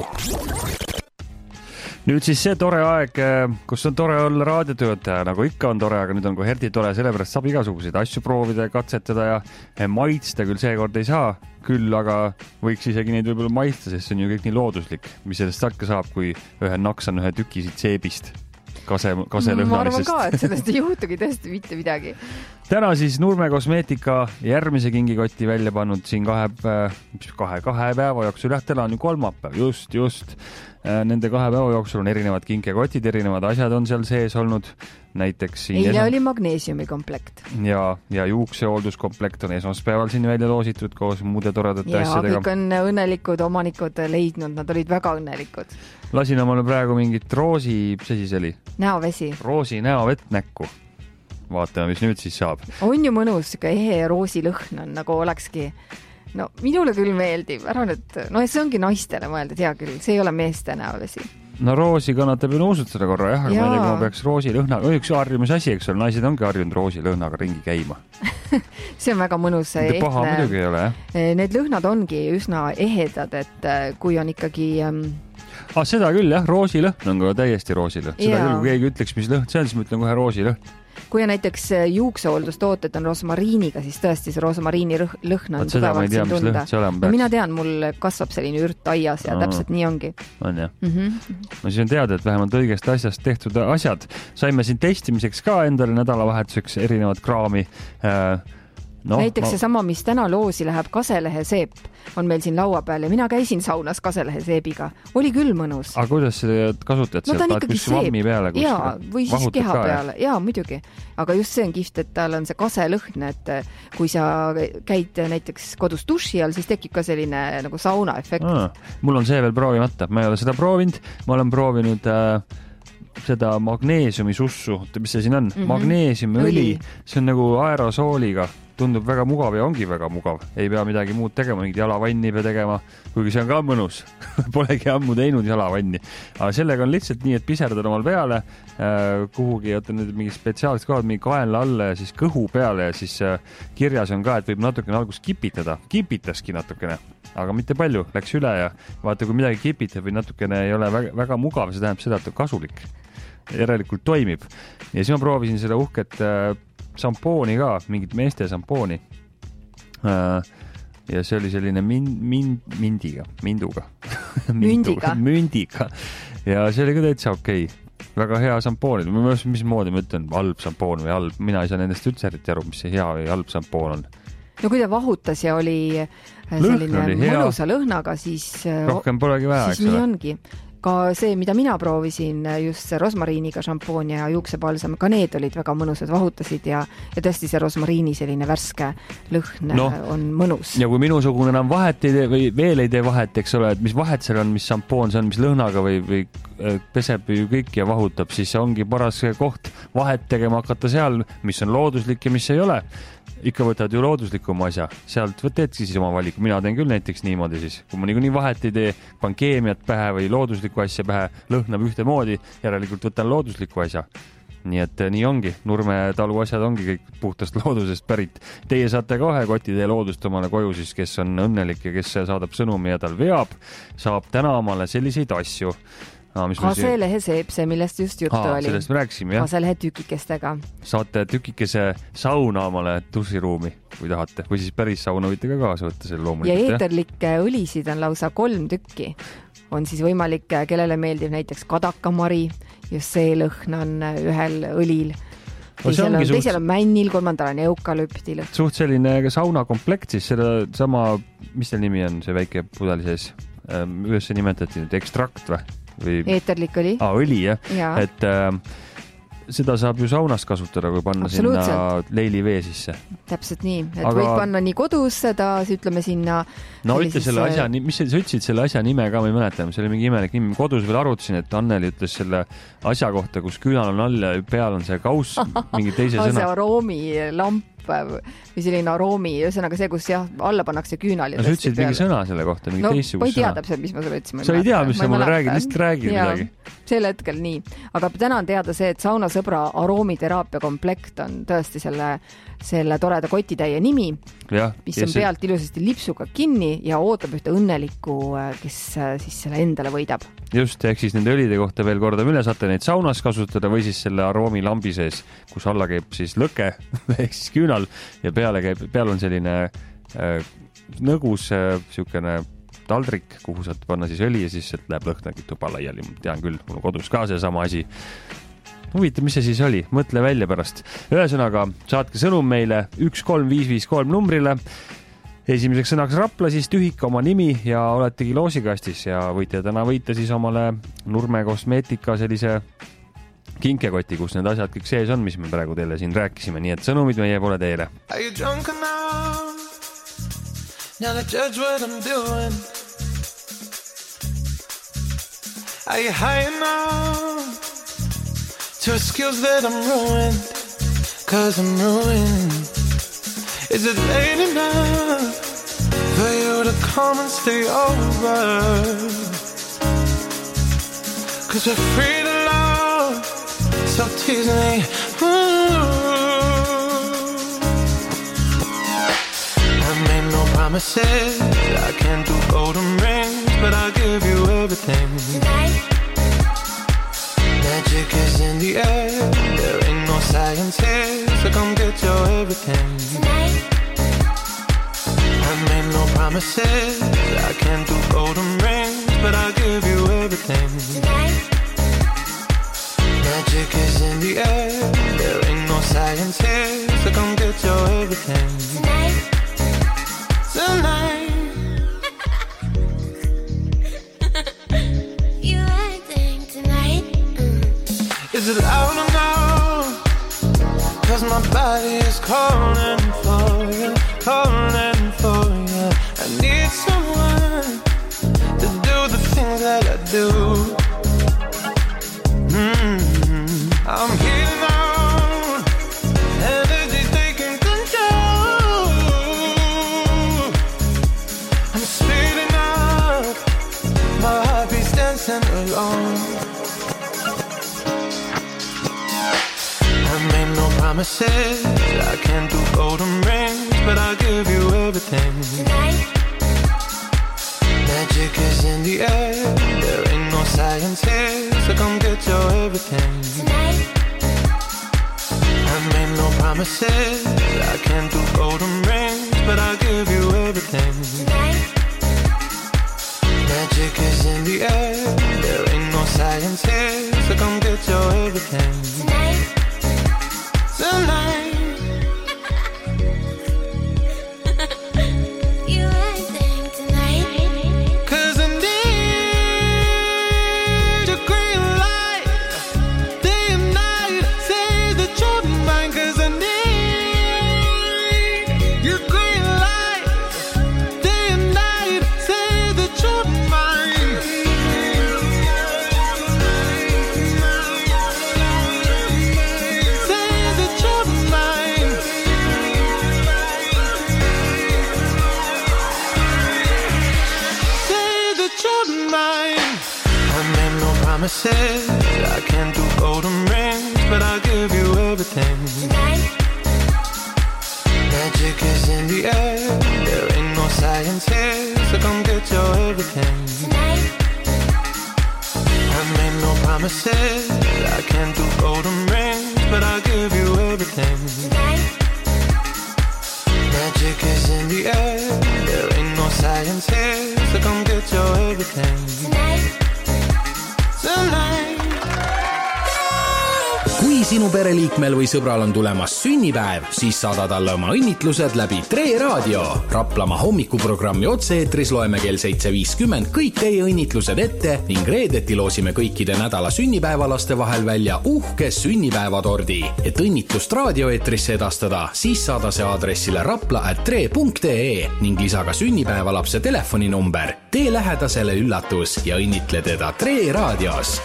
Nüüd siis see tore aeg, kus on tore olla raadiotöötaja, nagu ikka on tore, aga nüüd on ka herdi tore, sellepärast saab igasuguseid asju proovida ja katsetada ja maitsta küll seekord ei saa, küll aga võiks isegi neid võib-olla maitsta, sest see on ju kõik nii looduslik, mis sellest tarka saab, kui ühe naksan ühe tüki siit seebist, kase, kase lõhnalisest. Ma arvan ka, et sellest ei juhtugi tõesti mitte midagi. Täna siis Nurme kosmeetika järgmise kingikotti välja pannud siin kahe, kahe, kahe päeva jooksul, jah, täna on ju kolmapäev, just, just. Nende kahe päeva jooksul on erinevad kinkekotid, erinevad asjad on seal sees olnud, näiteks siin eile esa... oli magneesiumi komplekt. Ja, ja juuksehoolduskomplekt on esmaspäeval siin välja loositud koos muude toredate ja, asjadega. Ja kõik on õnnelikud omanikud leidnud, nad olid väga õnnelikud. Lasin omale praegu mingit roosi, mis asi see oli? Näovesi. Roosi näovett näkku. Vaatame, mis nüüd siis saab. On ju mõnus, ka ehe roosi lõhn on, nagu olekski... No minule küll meeldib, ära nüüd, no see ongi naistele mõeldud, hea küll, see ei ole meeste näovesi. No roosi kannatab ju nuusutada korra, jah, aga ja. Ma ei tea, kui ma peaks roosi lõhnaga, üks harjumise asi, eks ole, naised ongi harjunud roosi lõhnaga ringi käima. See on väga mõnus. Mitte paha muidugi ei ole, jah. Need lõhnad ongi üsna ehedad, et kui on ikkagi... Ah, seda küll, jah, roosi lõhn on ka täiesti roosi lõhn. Seda ja. Küll, kui keegi ütleks, mis lõhn see on, siis ma ütlen kohe roosi lõhn. Kui on näiteks juuksehooldustooted on rosmariiniga, siis tõesti see rosmariini lõhn on tugevalt siin tunda. No mina tean, mul kasvab selline ürt aias ja Aa, täpselt nii ongi. On jah. Mm-hmm. No siis on teada, et vähemalt õigest asjast tehtud asjad. Saime siin testimiseks ka endale nädalavahetuseks erinevad kraami. No, näiteks ma... seesama, mis täna loosi läheb, kaselehe seep on meil siin laua peal ja mina käisin saunas kaselehe seebiga. Oli küll mõnus. Aga kuidas kasutad no, sealt? Kus vammi peale? Kus jaa, või siis Vahutud keha ka, peale. Jaa, muidugi. Aga just see on kihvt, et tal on see kaselõhn, et kui sa käid näiteks kodus duši all, siis tekib ka selline nagu sauna efekt. Aa, mul on see veel proovimata. Ma ei ole seda proovinud. Ma olen proovinud... Äh... seda magneesiumi sussu, mis see siin on? Mm-hmm. Magneesiumi õli, see on nagu aerosooliga, tundub väga mugav ja ongi väga mugav. Ei pea midagi muud tegema, mingid jalavanni pea tegema, kuigi see on ka mõnus. Polegi ammu teinud jalavanni. Aga sellega on lihtsalt nii, et piserdad omal peale äh, kuhugi, oota nüüd mingi spetsiaalsed kohad, mingi kaenla alla ja siis kõhu peale ja siis äh, kirjas on ka, et võib natukene algus kipitada. Kipitaski natukene, aga mitte palju, läks üle ja vaata, kui midagi kipitab või natukene ei ole väga, väga mugav, see tähendab seda, et on kasulik. Järelikult toimib. Ja siis ma proovisin seda uhket äh, sampooni ka, mingit meeste sampooni. Äh, ja see oli selline min, min, mindiga, minduga. Mündiga. Mündiga. Ja see oli ka täitsa okei. Väga hea sampoon. Mis moodi ma ütlen, halb sampoon või halb. Mina ei saa nendest üldse eriti aru, mis see hea või halb sampoon on. No kui ta vahutas ja oli selline oli mõnusa lõhnaga, siis... Rohkem polegi vaja, siis nii ongi. Ka see, mida mina proovisin, just see rosmariiniga šampoon ja juuksepalsam, ka need olid väga mõnusad, vahutasid ja, ja tõesti see rosmariini selline värske lõhn no, on mõnus. Ja kui minusugune enam vahet ei tee või veel ei tee vahet, eks ole, et mis vahet seal on, mis šampoon see on, mis lõhnaga või, või peseb ju kõik ja vahutab, siis ongi paras koht vahet tegema hakata seal, mis on looduslik ja mis ei ole. Ikka võtad ju looduslikuma asja, sealt võtedki siis oma valiku. Mina teen küll näiteks niimoodi siis, kui ma niikuinii vahet ei tee, pan keemiat pähe või looduslikku asja pähe, lõhnab ühte moodi, järelikult võtan looduslikku asja. Nii et nii ongi, Nurme talu asjad ongi kõik puhtast loodusest pärit. Teie saate kohe koti tee loodust omale koju siis, kes on õnnelik ja kes saadab sõnumi ja tal veab, saab täna omale selliseid asju. Kaselehe seep, see millest just juttu Aa, oli. Sellest me rääksime, jah. Kaselehe tükikestega. Saate tükikese sauna omale tussiruumi, kui tahate. Või siis päris sauna võite ka kaasa võtta selle loomulikult. Ja eeterlikke õlisid on lausa kolm tükki. On siis võimalik, kellele meeldib näiteks kadakamari, just see lõhn on ühel õlil. Teisel on, suht... teisel on männil, kolmandal on eukalüptil. Suht selline sauna komplekt siis, seda sama, mis teil nimi on, see väike pudeli sees? Ühes see nimetati nüüd ekstrakt või? Või... Eeterlik õli. Ah, õli, jah. Ja. Et äh, seda saab ju saunas kasutada, kui panna sinna leilivee sisse. Täpselt nii, et Aga... võid panna nii kodus seda, ütleme sinna... No ütle selle asja, mis sa ütlesid selle asja nime ka, ma ei mäleta, see oli mingi imelik nimi. Kodus veel arutasin, et Anneli ütles selle asja kohta, kus küünal on all ja peal on see kauss, mingi teise sõna. See aroomi lamp või selline aroomi, ühesõnaga see, kus jah, alla pannakse küünal. No sa ütlesid mingi sõna selle kohta, mingi no, teistsugust sõna. Ma ei tea täpselt, mis ma sulle ütlesin. Sa ei tea, mis sa mulle räägid, lihtsalt räägid midagi. Sel hetkel nii. Aga täna on teada see, et saunasõbra aroomiterapia komplekt on tõesti selle, selle toreda kotitäie nimi, ja, mis on pealt ilusasti lipsuga kinni ja ootab ühte õnnelikku, kes siis selle endale võidab. Just, ehk siis nende õlide kohta veel korda üle saate neid saunas kasutada või siis selle aroomi lambi sees, kus alla käib siis lõke ehk siis küünal ja peale käib, peal on selline äh, nõgus äh, siukene taldrik, kuhu saad panna siis õli ja siis läheb lõhnagi tuba laiali. Ma tean küll, mul kodus ka see sama asi. Huvitav, mis see siis oli? Mõtle välja pärast. Ühesõnaga, saatke sõnum meile üks kolm viis viis kolm numbrile. Esimeseks sõnaks Rapla, siis tühika oma nimi ja oletegi loosikastis ja võite täna võita siis omale Nurme kosmeetika sellise kinkekoti, kus need asjad kõik sees on, mis me praegu teile siin rääkisime. Nii et sõnumid meie pole teile. Are you drunk enough? Now to judge what I'm doing. Are you high enough to excuse that I'm ruined? Cause I'm ruined. Is it late enough for you to come and stay over? Cause we're free to love, so tease me. Ooh. I made no promises, I can't do golden rings, but I'll give you everything. Tonight. Magic is in the air, there ain't no science here, so come get your everything. Tonight. I made no promises, I can't do golden rings, but I'll give you everything. Tonight. Magic is in the air, there ain't no science here, so come get your everything. Tonight. Tonight. You acting tonight. Mm. Is it loud or no? Cause my body is calling for you, calling for you. I need someone to do the things that I do. Mm-hmm. I'm here now, energy taking control. I'm speeding up, my heart beats dancing alone. I made no promises, I can't do golden rings, but I'll give you everything. Tonight. Magic is in the air, there ain't no science here, so come get your everything. Tonight. I made no promises, I can't do golden rings, but I'll give you everything. Tonight. Magic is in the air, there ain't no science here, so come get your everything. Tonight. Tonight. I can't do golden rings, but I'll give you everything. Tonight. Magic is in the air, there ain't no science here, so come get your everything. Tonight. I made no promises, I can't do golden rings, but I'll give you everything. Tonight. Magic is in the air, there ain't no science here, so come get your everything. Tonight. Kui sinu pereliikmel või sõbral on tulemas sünnipäev, siis saada talle oma õnnitlused läbi Tre Raadio. Raplamaa hommikuprogrammi otse-eetris loeme kell seitse viiskümmend kõik teie õnnitlused ette ning reedeti loosime kõikide nädala sünnipäevalaste vahel välja uhke sünnipäevatordi. Et õnnitlust raadioeetrisse edastada, siis saada see aadressile rapla at tre punkt ee ning lisa ka sünnipäevalapse telefoninumber. Tee lähedasele üllatus ja õnnitle teda Tre Raadios.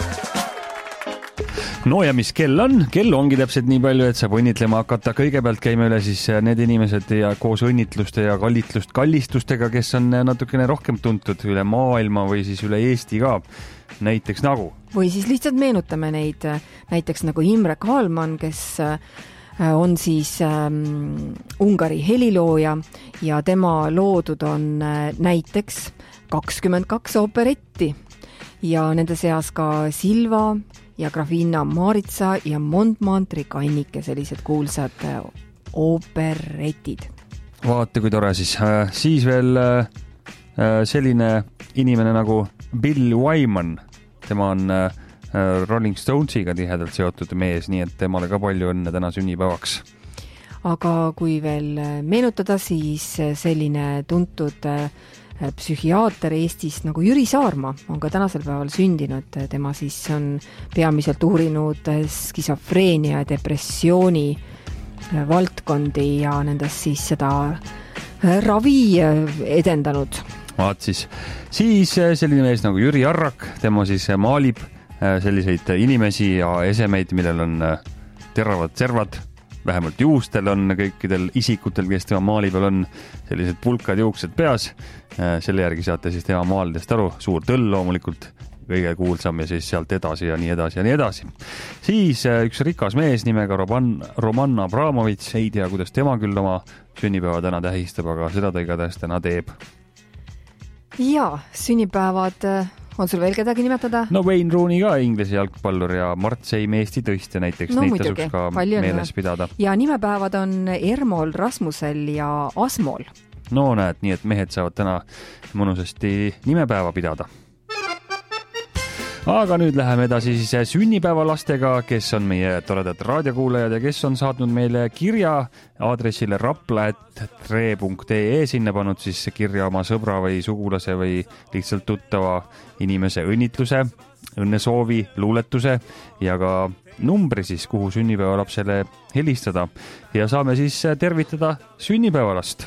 No ja mis kell on? Kell ongi täpselt nii palju, et saab õnnitlema hakata. Kõigepealt käime üle siis need inimesed ja koos õnnitluste ja kallitlust, kallistustega, kes on natukene rohkem tuntud üle maailma või siis üle Eesti ka. Näiteks nagu. Või siis lihtsalt meenutame neid, näiteks nagu Imre Kaalman, kes on siis ähm, Ungari helilooja ja tema loodud on näiteks kakskümmend kaks operetti ja nende seas ka Silva ja Grafina Maritsa ja Montmartri kannike, sellised kuulsad operetid. Vaata, kui tore siis. Siis veel selline inimene nagu Bill Wyman. Tema on Rolling Stonesiga tihedalt seotud mees, nii et temale ka palju õnne täna sünnipäevaks. Aga kui veel meenutada, siis selline tuntud psühhiaater Eestis nagu Jüri Saarma on ka tänasel päeval sündinud. Tema siis on peamiselt uurinud skisofreenia ja depressiooni valdkondi ja nendest siis seda ravi edendanud. Vaat siis. Siis selline mees nagu Jüri Arrak, tema siis maalib selliseid inimesi ja esemeid, millel on teravad servad. Vähemalt juustel on kõikidel isikutel, kes tema maali peal on sellised pulkad juuksed peas. Selle järgi saate siis tema maalidest aru. Suur tõll loomulikult, kõige kuulsam ja siis sealt edasi ja nii edasi ja nii edasi. Siis üks rikas mees nimega Roman, Roman Abramovits, ei tea, kuidas tema küll oma sünnipäeva täna tähistab, aga seda ta igatahes täna teeb. Ja, sünnipäevad... On sul veel kedagi nimetada? No Wayne Rooney ka, Inglise jalgpallur ja Mart Seim Eesti tõistja näiteks. No, neid muidugi, tasuks ka palju meeles pidada. Ja nimepäevad on Ermol, Rasmusel ja Asmol. No näed, nii et mehed saavad täna mõnusasti nimepäeva pidada. Aga nüüd läheme edasi siis sünnipäevalastega, kes on meie toredad raadiokuulajad ja kes on saatnud meile kirja aadressile rapla at tre punkt ee, sinna pannud siis kirja oma sõbra või sugulase või lihtsalt tuttava inimese õnnitluse, õnnesoovi, luuletuse ja ka numbri siis, kuhu sünnipäevalapsele helistada ja saame siis tervitada sünnipäevalast.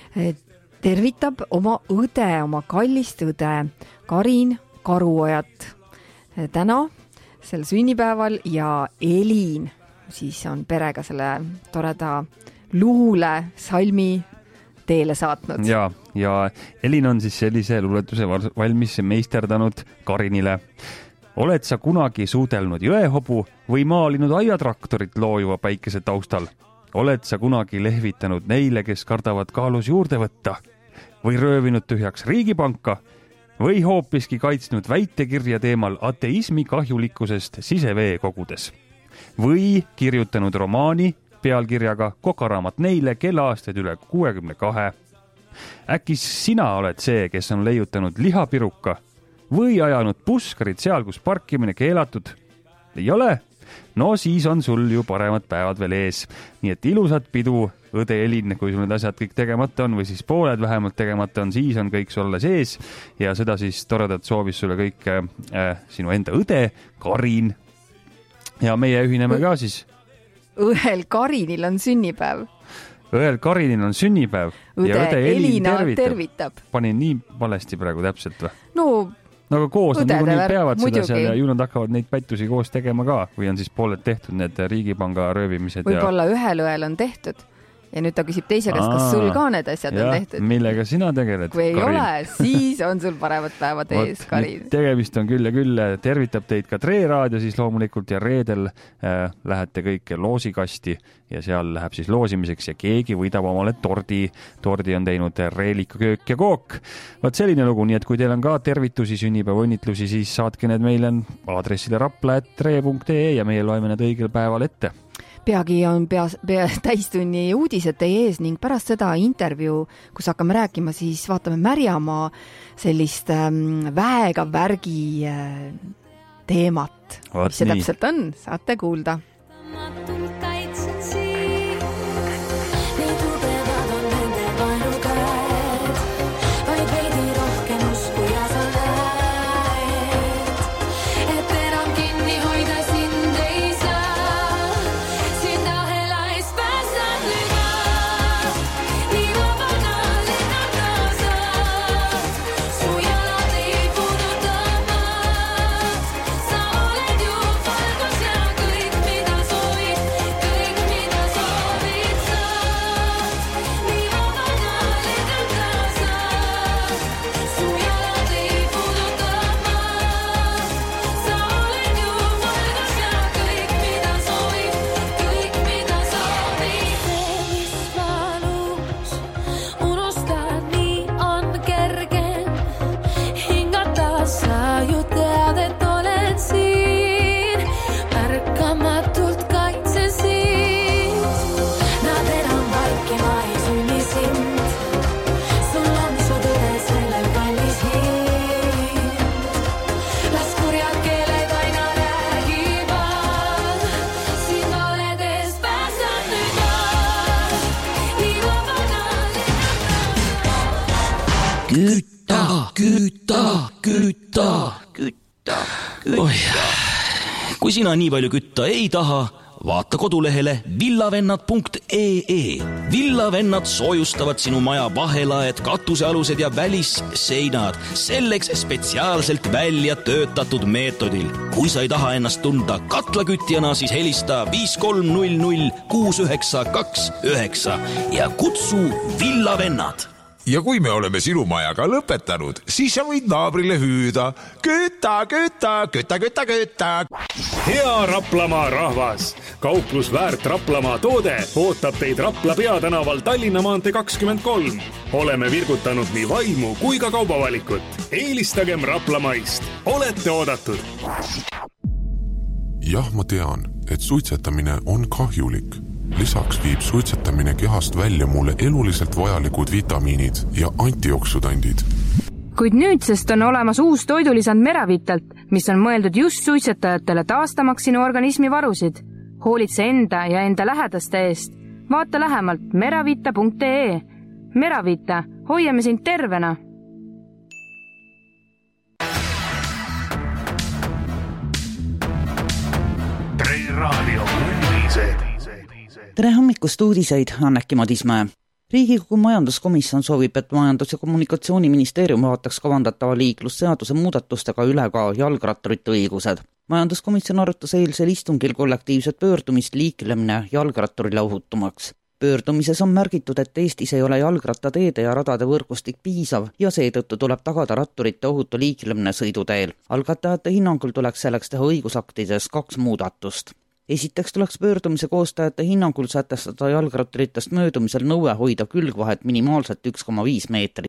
Tervitab oma õde, oma kallist õde Karin Karuojat täna sel sünnipäeval ja Elin siis on perega selle toreda luule salmi teele saatnud. Ja, ja Elin on siis sellise luuletuse valmis meisterdanud Karinile. Oled sa kunagi suudelnud jõehobu või maalinud aiatraktorit loojuva päikese taustal? Oled sa kunagi lehvitanud neile, kes kardavad kaalus juurde võtta? Või röövinud tühjaks riigipanka? Või hoopiski kaitsnud väitekirja teemal ateismi kahjulikkusest sisevee kogudes. Või kirjutanud romaani pealkirjaga Kokaraamat neile, kelle aastaid üle kuuekümne kahe. Äkki sina oled see, kes on leiutanud lihapiruka või ajanud puskarid seal, kus parkimine keelatud? Ei ole? No siis on sul ju paremad päevad veel ees. Nii et ilusat pidu, õde Elin, kui sul need asjad kõik tegemata on või siis pooled vähemalt tegemata on, siis on kõik sulle sees ja seda siis toredat soovis sulle kõik äh, sinu enda õde Karin ja meie ühineme ka siis. Õel Karinil on sünnipäev. Õel Karinil on sünnipäev õde ja õde Elin Elina tervitab. tervitab. Panin nii valesti praegu täpselt või? No No aga koos nad nagu neid peavad muidugi. Seda seal ja ju nad hakkavad neid pättusi koos tegema ka või on siis pooled tehtud need riigipanga röövimised. Võib-olla ja... ühel õel on tehtud ja nüüd ta küsib teise käest, kas sul ka need asjad ja, on tehtud. Millega sina tegeled? Kui ei Karin? ole, siis on sul paremad päevad ees, Karin. Tegemist on küll ja küll, tervitab teid ka Tre Raadio siis loomulikult ja reedel äh, lähete kõik loosikasti ja seal läheb siis loosimiseks ja keegi võidab omale tordi. Tordi on teinud Reelika köök ja kook. Vaat selline lugu, nii et kui teil on ka tervitusi, sünnipäeva õnnitlusi, siis saatke need meile aadressile rapla at tre punkt ee ja meie loeme need õigel päeval ette. Peagi on pea, pea täistunni uudised teie ees ning pärast seda intervjuu, kus hakkame rääkima, siis vaatame Märjamaa sellist ähm, väega värgi äh, teemat. Mis see nii. Täpselt on, saate kuulda. kütta, kütta, kütta, kütta, kütta. Kui sina nii palju kütta ei taha, vaata kodulehele villavennad punkt ee. Villavennad soojustavad sinu maja vahelaed, katusealused ja välisseinad selleks spetsiaalselt välja töötatud meetodil. Kui sa ei taha ennast tunda katlakütjana, siis helista viis kolm null null kuus üheksa kaks üheksa ja kutsu Villavennad. Ja kui me oleme sinu majaga lõpetanud, siis sa võid naabrile hüüda kütta, kütta, kütta, kütta, kütta. Hea Raplamaa rahvas! Kauplus Väärt Raplamaa toode ootab teid Rapla peatänaval Tallinna maantee kakskümmend kolm. Oleme virgutanud nii vaimu kui ka kaubavalikut. Eelistagem Raplamaist. Olete oodatud! Jah, ma tean, et suitsetamine on kahjulik. Lisaks viib suitsetamine kehast välja mulle eluliselt vajalikud vitamiinid ja antioksudandid. Kuid nüüdsest on olemas uus toidulisand Meravitalt, mis on mõeldud just suitsetajatele taastamaks sinu organismi varusid. Hoolitse enda ja enda lähedaste eest. Vaata lähemalt meravita punkt ee. Meravita, hoiame sind tervena! Tre Raadio uudised. Tere hommikust uudiseid, Anneki Madismäe. Riigikogu majanduskomisjon soovib, et Majandus- ja Kommunikatsiooniministeerium vaataks kavandatava liiklusseaduse muudatustega üle ka jalgratturite õigused. Majanduskomisjon arutas eilsel istungil kollektiivset pöördumist liiklemine jalgratturile ohutumaks. Pöördumises on märgitud, et Eestis ei ole jalgrattateede ja radade võrgustik piisav ja seetõttu tuleb tagada ratturite ohutu liiklemine sõiduteel. Algatajate hinnangul tuleks selleks teha õigusaktides kaks muudatust. Esiteks tuleks pöördumise koostajate hinnangul sätestada jalgratturitest möödumisel nõue hoida külgvahet minimaalselt üks koma viis meetrit.